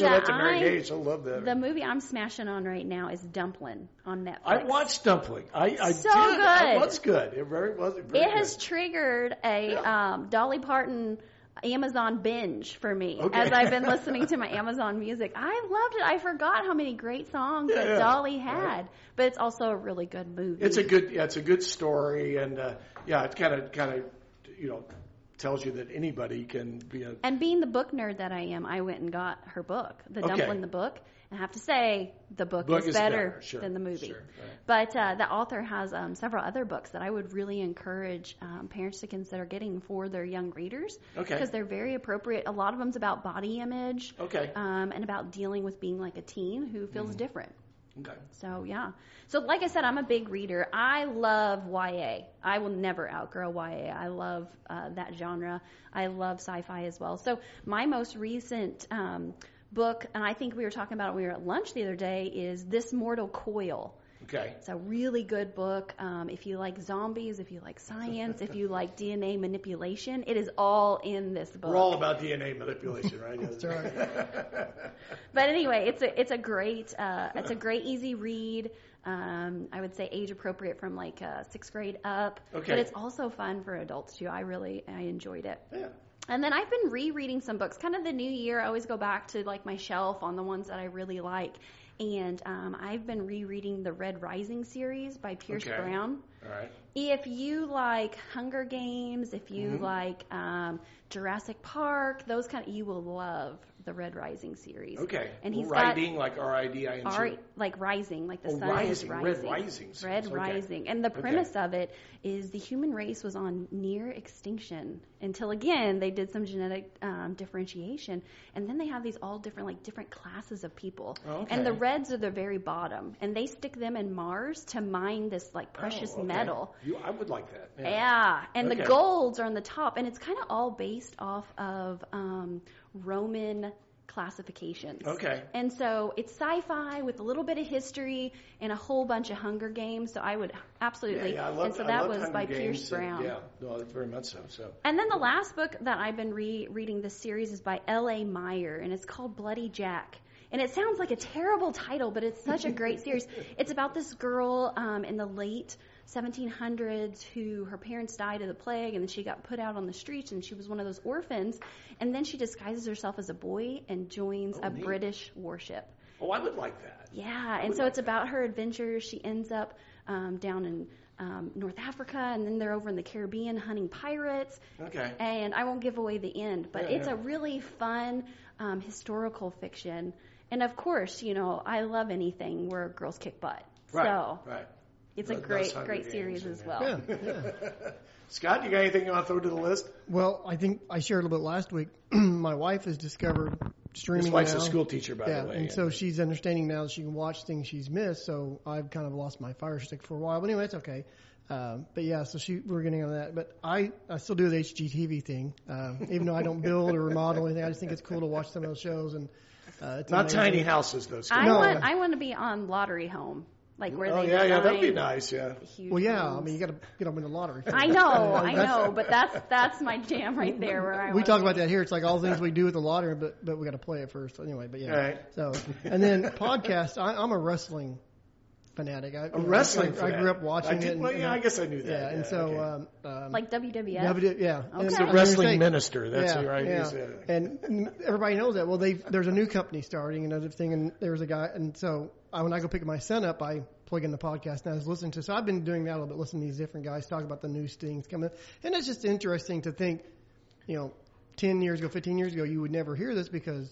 the movie I'm smashing on right now is Dumpling on Netflix. I watched Dumpling. I so did. Good. It was good. It was very good. Has triggered a Dolly Parton Amazon binge for me as I've been listening to my Amazon music. I loved it. I forgot how many great songs that Dolly had, but it's also a really good movie. It's a good story, and it kind of tells you that anybody can be a... And being the book nerd that I am, I went and got her book, Dumpling the book. And I have to say, the book is better than the movie. Sure, right. But the author has several other books that I would really encourage parents to consider getting for their young readers. Okay. Because they're very appropriate. A lot of them's about body image. Okay. And about dealing with being like a teen who feels different. Okay. So, yeah. So, like I said, I'm a big reader. I love YA. I will never outgrow YA. I love that genre. I love sci-fi as well. So, my most recent book, and I think we were talking about it when we were at lunch the other day, is This Mortal Coil. Okay. It's a really good book. If you like zombies, if you like science, if you like DNA manipulation, it is all in this book. We're all about DNA manipulation, right? That's right. But anyway, it's a great easy read. I would say age appropriate from like 6th grade up. Okay. But it's also fun for adults too. I enjoyed it. Yeah. And then I've been rereading some books. Kind of the new year, I always go back to like my shelf on the ones that I really like. And I've been rereading the Red Rising series by Pierce Brown. All right. If you like Hunger Games, if you like Jurassic Park, those you will love the Red Rising series. Okay. And he's Riding, like R-I-D-I-N-G. Like rising, like the sun is rising. Red Rising. Red Rising. And the premise of it is the human race was on near extinction until, again, they did some genetic differentiation. And then they have these all different classes of people. Okay. And the reds are the very bottom. And they stick them in Mars to mine this precious metal. I would like that. Yeah. And the golds are on the top. And it's kind of all based off of Roman classifications. Okay. And so it's sci-fi with a little bit of history and a whole bunch of Hunger Games. So I would absolutely. Yeah, and so that was by Pierce Brown. Yeah, no, that's very much so. And then the last book that I've been reading this series is by L.A. Meyer, and it's called Bloody Jack. And it sounds like a terrible title, but it's such a great series. It's about this girl in the late 1700s who her parents died of the plague, and then she got put out on the streets, and she was one of those orphans. And then she disguises herself as a boy and joins a neat. British warship. Oh, I would like that. Yeah, and so it's about her adventures. She ends up down in North Africa, and then they're over in the Caribbean hunting pirates. Okay. And I won't give away the end, but it's a really fun historical fiction. And of course, I love anything where girls kick butt. Right. So right. It's a great series as well. Yeah. Scott, you got anything you want to throw to the list? Well, I think I shared a little bit last week. My wife has discovered streaming. His wife's now. a school teacher, by the way. And so she's understanding now that she can watch things she's missed. So I've kind of lost my fire stick for a while. But anyway, it's okay. But yeah, so we're getting on that. But I still do the HGTV thing. Even though I don't build or remodel anything, I just think it's cool to watch some of those shows. And it's not amazing. tiny houses, though. I want to be on Lottery Home. Like where they that'd be nice, yeah. Well, yeah, I mean, you got to get up in the lottery. I know, but that's my jam right there. Where we talk about that here. It's like all the things we do with the lottery, but we got to play it first anyway. But yeah, right. So and then podcast. I'm a wrestling fanatic. I grew up watching it. I guess I knew that. Yeah, and so like WWF. Yeah, okay. He's a wrestling minister. That's right. Yeah. And everybody knows that. Well, there's a new company starting and everything, and there's a guy, and so when I go pick my son up, I plug in the podcast and I was listening to. So I've been doing that a little bit, listening to these different guys talk about the new things coming, and it's just interesting to think, 10 years ago, 15 years ago, you would never hear this because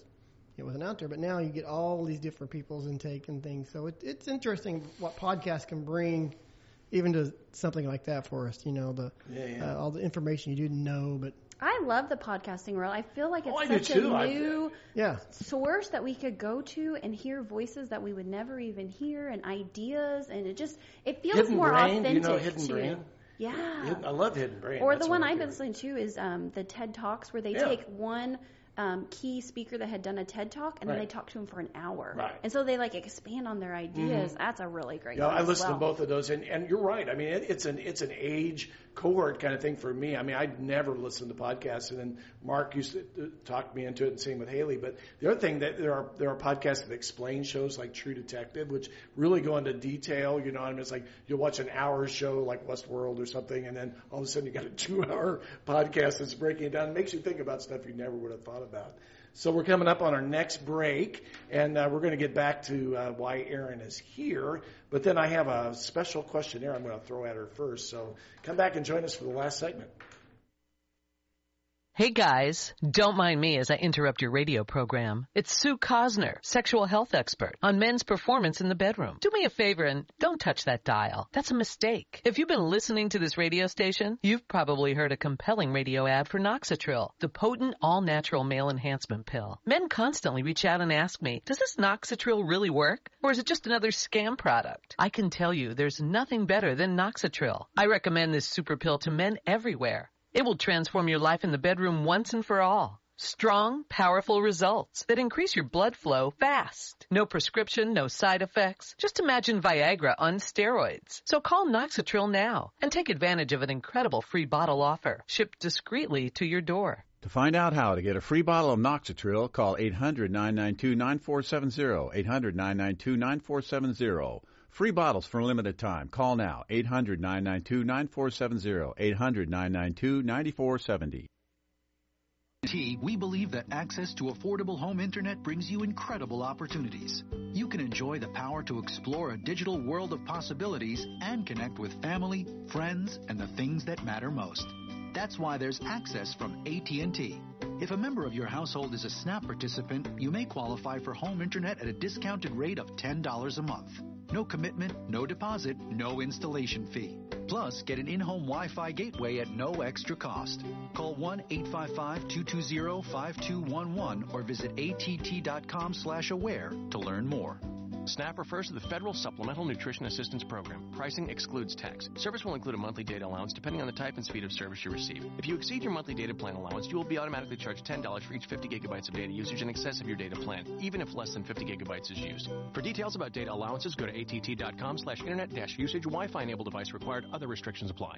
it wasn't out there. But now you get all these different people's intake and things. So it's interesting what podcasts can bring even to something like that for us. All the information you didn't know, but. I love the podcasting world. I feel like it's such a new source that we could go to and hear voices that we would never even hear and ideas, and it feels Hidden more Brain. authentic. Do you know Hidden Brain? Yeah. I love Hidden Brain. Or the one I've been listening to is the TED Talks, where they take one key speaker that had done a TED Talk, and then they talk to him for an hour. Right. And so they expand on their ideas. Mm-hmm. That's a really great one. I listened to both of those, and you're right. I mean, it's an age cohort kind of thing for me. I mean, I'd never listened to podcasts, and then Mark used to talk me into it, and same with Haley. But the other thing, that there are podcasts that explain shows like True Detective, which really go into detail. You know what I mean? It's like you'll watch an hour show like Westworld or something, and then all of a sudden you got a 2-hour podcast that's breaking it down. It makes you think about stuff you never would have thought about. So we're coming up on our next break, and we're going to get back to why Erin is here. But then I have a special questionnaire I'm going to throw at her first. So come back and join us for the last segment. Hey guys, don't mind me as I interrupt your radio program. It's Sue Cosner, sexual health expert on men's performance in the bedroom. Do me a favor and don't touch that dial. That's a mistake. If you've been listening to this radio station, you've probably heard a compelling radio ad for Noxitril, the potent all-natural male enhancement pill. Men constantly reach out and ask me, does this Noxitril really work? Or is it just another scam product? I can tell you there's nothing better than Noxitril. I recommend this super pill to men everywhere. It will transform your life in the bedroom once and for all. Strong, powerful results that increase your blood flow fast. No prescription, no side effects. Just imagine Viagra on steroids. So call Noxitril now and take advantage of an incredible free bottle offer shipped discreetly to your door. To find out how to get a free bottle of Noxitril, call 800-992-9470, 800-992-9470. Free bottles for a limited time. Call now, 800-992-9470, 800-992-9470. We believe that access to affordable home internet brings you incredible opportunities. You can enjoy the power to explore a digital world of possibilities and connect with family, friends, and the things that matter most. That's why there's access from AT&T. If a member of your household is a SNAP participant, you may qualify for home internet at a discounted rate of $10 a month. No commitment, no deposit, no installation fee. Plus, get an in-home Wi-Fi gateway at no extra cost. Call 1-855-220-5211 or visit att.com/aware to learn more. SNAP refers to the Federal Supplemental Nutrition Assistance Program. Pricing excludes tax. Service will include a monthly data allowance depending on the type and speed of service you receive. If you exceed your monthly data plan allowance, you will be automatically charged $10 for each 50 gigabytes of data usage in excess of your data plan, even if less than 50 gigabytes is used. For details about data allowances, go to att.com/internet-usage. Wi-Fi enabled device required. Other restrictions apply.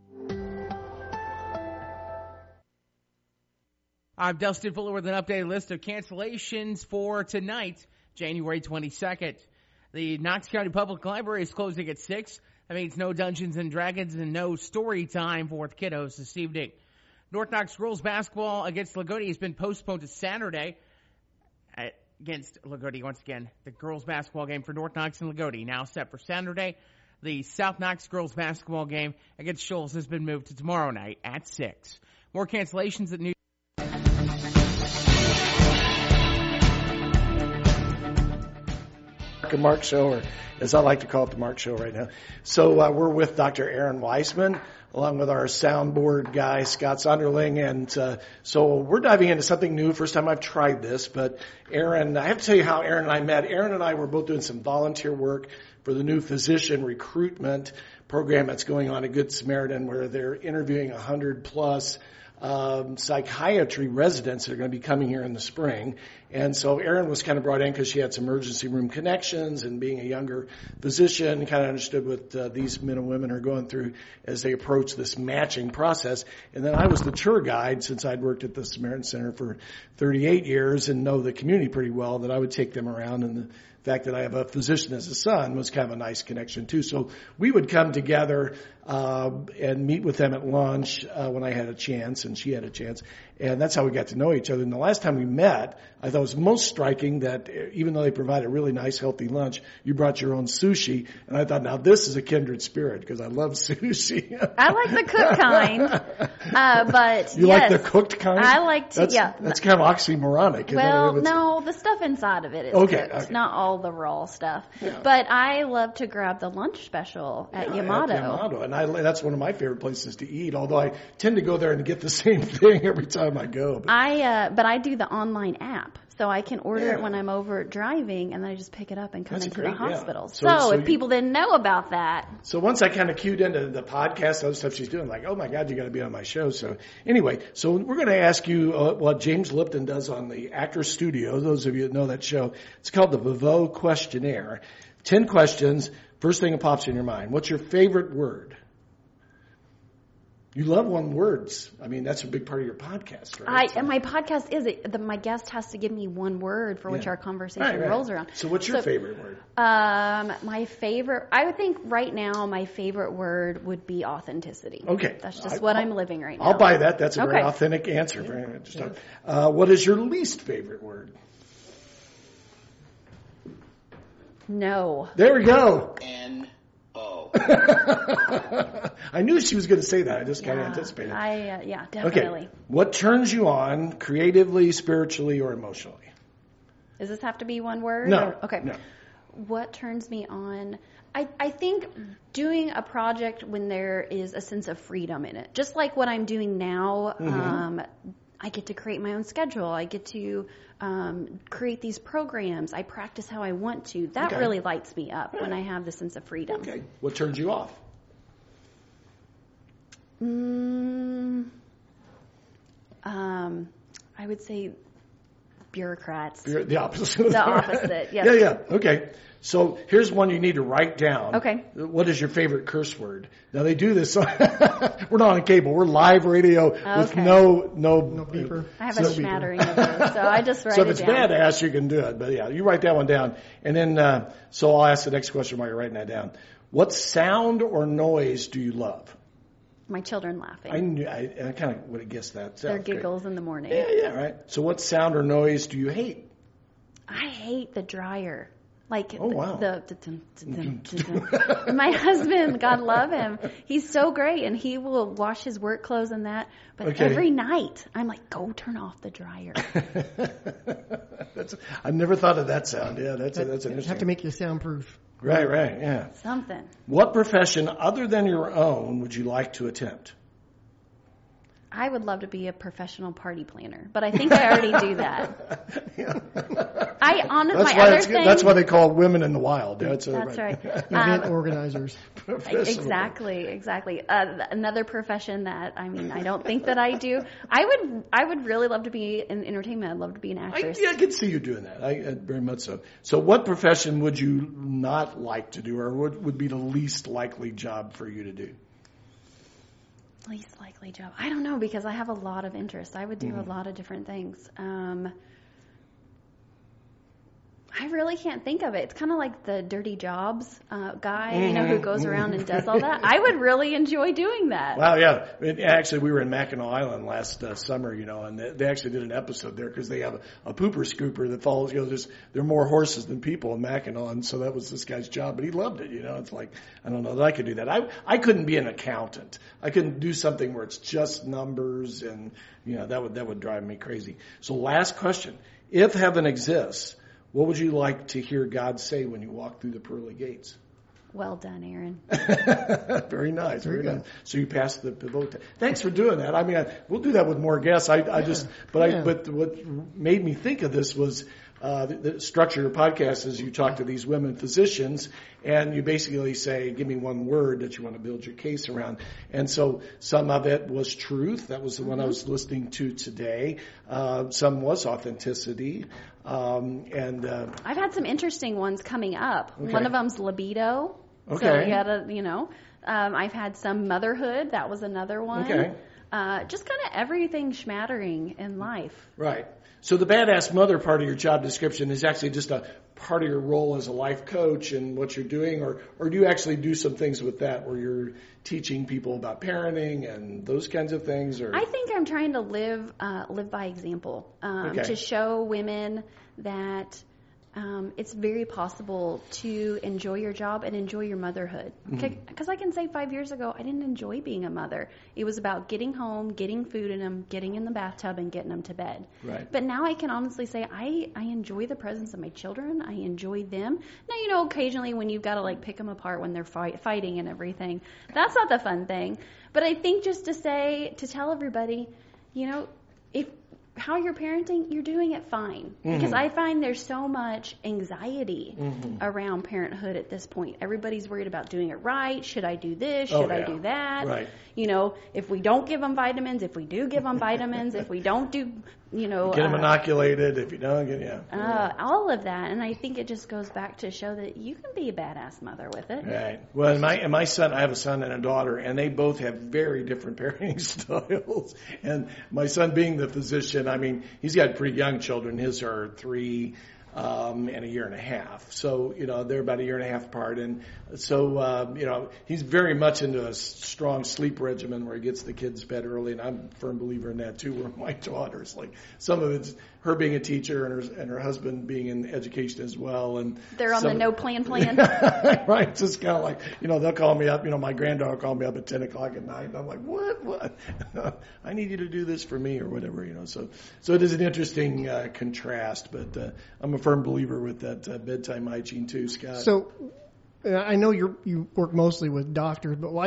I'm Dustin Fuller with an updated list of cancellations for tonight, January 22nd. The Knox County Public Library is closing at 6. That means no Dungeons and Dragons and no story time for the kiddos this evening. North Knox girls basketball against Lagodi has been postponed to Saturday. Against Lagodi once again. The girls basketball game for North Knox and Lagodi now set for Saturday. The South Knox girls basketball game against Shoals has been moved to tomorrow night at 6. More cancellations at New Mark Show, or as I like to call it, the Mark Show right now. So we're with Dr. Erin Weissman, along with our soundboard guy, Scott Sonderling. And so we're diving into something new. First time I've tried this. But Erin, I have to tell you how Erin and I met. Erin and I were both doing some volunteer work for the new physician recruitment program that's going on at Good Samaritan, where they're interviewing 100-plus psychiatry residents that are going to be coming here in the spring. And so Erin was kind of brought in because she had some emergency room connections, and being a younger physician, kind of understood what these men and women are going through as they approach this matching process. And then I was the tour guide, since I'd worked at the Samaritan Center for 38 years and know the community pretty well, that I would take them around in the fact that I have a physician as a son was kind of a nice connection too. So we would come together and meet with them at lunch when I had a chance and she had a chance. And that's how we got to know each other. And the last time we met, I thought it was most striking that even though they provided a really nice, healthy lunch, you brought your own sushi. And I thought, now this is a kindred spirit because I love sushi. I like the cooked kind, but you like the cooked kind? I like to. That's kind of oxymoronic. Well, no, the stuff inside of it is cooked, not all the raw stuff. Yeah. But I love to grab the lunch special at Yamato. At Yamato, and that's one of my favorite places to eat. Although I tend to go there and get the same thing every time I go. But I do the online app. So I can order it when I'm over driving, and then I just pick it up and come into the hospital. Yeah. So if people didn't know about that. So once I kind of cued into the podcast, other stuff she's doing, like, oh my God, you got to be on my show. So anyway, so we're going to ask you what James Lipton does on the Actors Studio. Those of you that know that show, it's called the Vivot Questionnaire. 10 questions. First thing that pops in your mind. What's your favorite word? You love one words. I mean, that's a big part of your podcast, right? And my podcast is my guest has to give me one word for which our conversation rolls around. So what's your favorite word? My favorite, I would think right now my favorite word would be authenticity. Okay. That's just what I'm living right now. I'll buy that. That's a very authentic answer. What is your least favorite word? No. There we go. N-O. I knew she was going to say that. I just kind of anticipated. Definitely. Okay. What turns you on creatively, spiritually, or emotionally? Does this have to be one word? No. Okay. No. What turns me on? I think doing a project when there is a sense of freedom in it. Just like what I'm doing now, I get to create my own schedule. I get to create these programs. I practice how I want to. That really lights me up when I have the sense of freedom. Okay. What turns you off? I would say bureaucrats. The opposite. The opposite, yes. Yeah. Okay. So here's one you need to write down. Okay. What is your favorite curse word? Now they do this. We're not on cable. We're live radio with no beeper. I have a smattering of those, so I just write it down. So if it's badass, you can do it. But yeah, you write that one down. And then, so I'll ask the next question while you're writing that down. What sound or noise do you love? My children laughing. I kind of would have guessed that. Their giggles in the morning. Yeah, right. So what sound or noise do you hate? I hate the dryer. Like, oh, wow. My husband, God love him, he's so great, and he will wash his work clothes and that, but every night, I'm like, go turn off the dryer. I've never thought of that sound. Yeah, that's interesting. Have to make you soundproof. Right, yeah. Something. What profession other than your own would you like to attempt? I would love to be a professional party planner, but I think I already do that. I honestly, that's why they call women in the wild. That's right. Event organizers. Exactly. Another profession that I don't think that I do. I would really love to be in entertainment. I'd love to be an actress. I could see you doing that. Very much so. So, what profession would you not like to do, or would be the least likely job for you to do? Least likely job. I don't know, because I have a lot of interest. I would do a lot of different things. I really can't think of it. It's kind of like the dirty jobs guy, who goes around and does all that. I would really enjoy doing that. Wow, yeah. Actually, we were in Mackinac Island last summer, and they actually did an episode there because they have a pooper scooper that follows. There are more horses than people in Mackinac, and so that was this guy's job. But he loved it. It's like, I don't know that I could do that. I couldn't be an accountant. I couldn't do something where it's just numbers, and that would drive me crazy. So, last question: if heaven exists, what would you like to hear God say when you walk through the pearly gates? Well done, Aaron. Very nice. Very nice. So you passed the pivot. Thanks for doing that. We'll do that with more guests. But what made me think of this was the structure of your podcast is you talk to these women physicians, and you basically say, give me one word that you want to build your case around. And so some of it was truth. That was the one I was listening to today. Some was authenticity. I've had some interesting ones coming up. Okay. One of them's libido. Okay. So you gotta, I've had some motherhood. That was another one. Okay. just kind of everything schmattering in life. Right. So the badass mother part of your job description is actually just a part of your role as a life coach and what you're doing, or do you actually do some things with that where you're teaching people about parenting and those kinds of things? Or I think I'm trying to live by example, to show women that it's very possible to enjoy your job and enjoy your motherhood. Because I can say 5 years ago, I didn't enjoy being a mother. It was about getting home, getting food in them, getting in the bathtub, and getting them to bed. Right. But now I can honestly say I enjoy the presence of my children. I enjoy them. Now, occasionally when you've got to like pick them apart when they're fighting and everything, that's not the fun thing. But I think just to tell everybody, if how you're parenting, you're doing it fine. Because I find there's so much anxiety around parenthood at this point. Everybody's worried about doing it right. Should I do this? Should I do that? Right. If we don't give them vitamins, if we do give them vitamins, if we don't do, get them inoculated, if you don't get, all of that. And I think it just goes back to show that you can be a badass mother with it. Right. Well, my son, I have a son and a daughter, and they both have very different parenting styles. And my son being the physician, I mean, he's got pretty young children. His are 3 and a year and a half. So, they're about a year and a half apart. And so, he's very much into a strong sleep regimen where he gets the kids to bed early. And I'm a firm believer in that, too, where my daughter's like, some of it's her being a teacher and her husband being in education as well. And they're on the no plan. Right. It's just kind of like, they'll call me up. My granddaughter called me up at 10 o'clock at night. And I'm like, what? I need you to do this for me or whatever, So it is an interesting contrast. But I'm a firm believer with that bedtime hygiene too, Scott. So I know you work mostly with doctors, but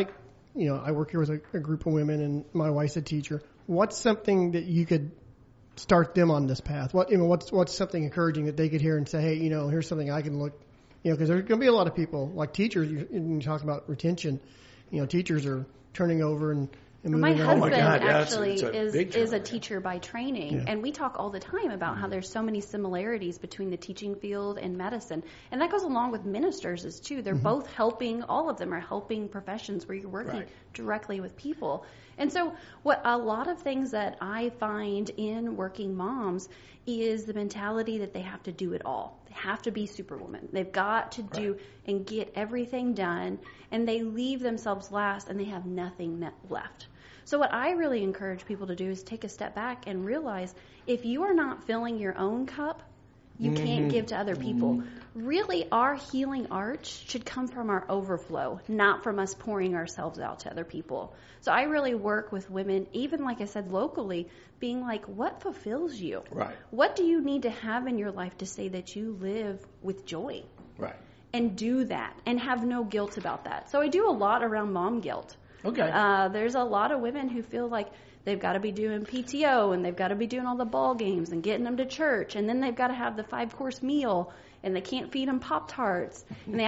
I work here with a group of women, and my wife's a teacher. What's something that you could start them on this path? What's something encouraging that they could hear and say, hey, here's something I can look, because there's going to be a lot of people like teachers. You talk about retention. Teachers are turning over and my husband actually is a teacher by training, and we talk all the time about how there's so many similarities between the teaching field and medicine, and that goes along with ministers as too. They're both helping. All of them are helping professions where you're working directly with people. And so what a lot of things that I find in working moms is the mentality that they have to do it all. They have to be superwoman. They've got to do and get everything done, and they leave themselves last, and they have nothing left. So what I really encourage people to do is take a step back and realize if you are not filling your own cup, you can't give to other people. Really, our healing arch should come from our overflow, not from us pouring ourselves out to other people. So I really work with women, even like I said, locally, being like, what fulfills you? Right. What do you need to have in your life to say that you live with joy? Right. And do that and have no guilt about that. So I do a lot around mom guilt. Okay. There's a lot of women who feel like they've got to be doing PTO and they've got to be doing all the ball games and getting them to church, and then they've got to have the 5-course meal, and they can't feed them Pop-Tarts, and they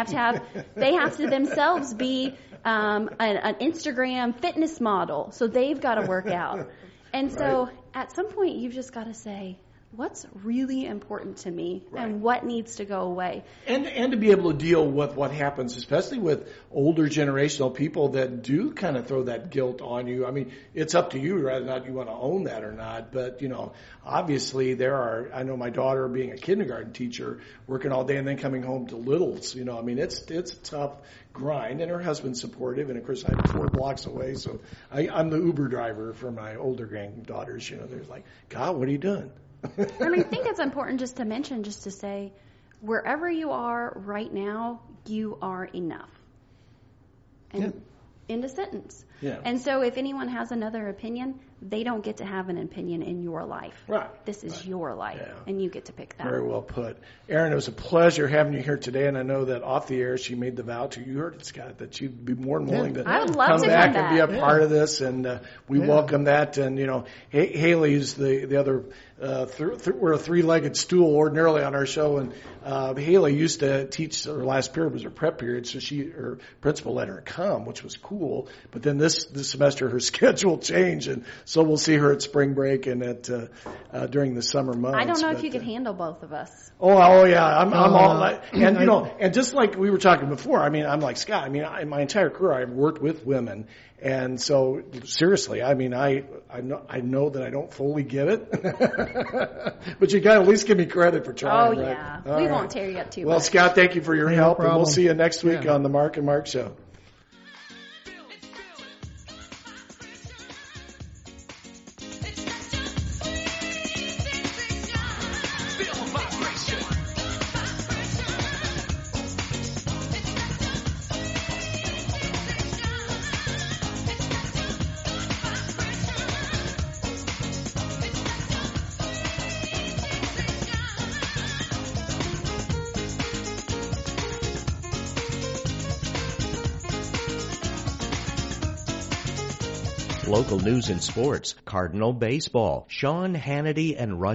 have to themselves be an Instagram fitness model, so they've got to work out. And so at some point you've just got to say, what's really important to me and what needs to go away. And to be able to deal with what happens, especially with older generational people that do kind of throw that guilt on you. I mean, it's up to you whether or not you want to own that or not. But, obviously I know my daughter being a kindergarten teacher, working all day and then coming home to littles. I mean, it's a tough grind, and her husband's supportive. And of course, I'm 4 blocks away, so I'm the Uber driver for my older granddaughters. They're like, God, what are you doing? And I think it's important just to mention, just to say, wherever you are right now, you are enough. And end of sentence. Yeah. And so if anyone has another opinion, they don't get to have an opinion in your life. Right. This is your life, and you get to pick that. Very well put. Erin, it was a pleasure having you here today, and I know that off the air she made the vow to, you heard it, Scott, that she'd be more than willing to come back and be a part of this, and we welcome that. And, Haley's the other, we're a 3-legged stool ordinarily on our show, and Haley used to teach, her last period was her prep period, so her principal let her come, which was cool, but then this semester her schedule changed, and So we'll see her at spring break and at during the summer months. I don't know if you could handle both of us. Oh yeah, I'm all like, and you know, and just like we were talking before, I mean, I'm like Scott. I mean, in my entire career, I've worked with women, and so seriously, I mean, I know that I don't fully get it, but you got to at least give me credit for trying. Oh right? yeah, all we right. won't tear you up too much. Well, Scott, thank you for your help, problem. and we'll see you next week on the Mark and Mark Show. Local news and sports. Cardinal baseball. Sean Hannity and Rush